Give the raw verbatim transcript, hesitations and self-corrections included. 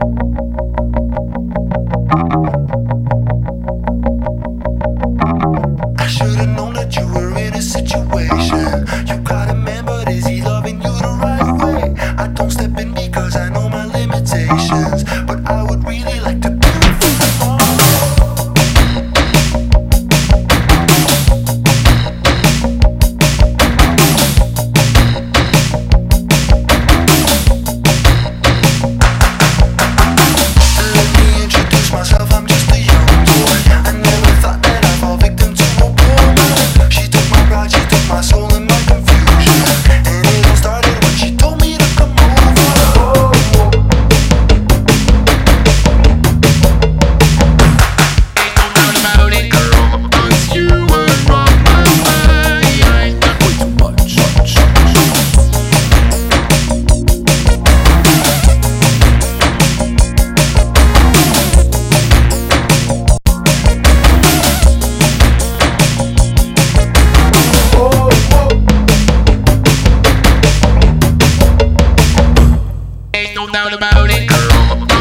I should've known that you were in a situation. You got a man, but is he loving you the right way? I don't step in because I know my limitations, but I would really like to be with you. Let me introduce myself, I'm just a young boy. I never thought that I'd fall victim to a woman. She took my pride, she took my soul and my confusion, and it all started when she told me to come over. Ain't no doubt about it, girl. Once you were on my mind. Way too much. Ain't no doubt about it, girl.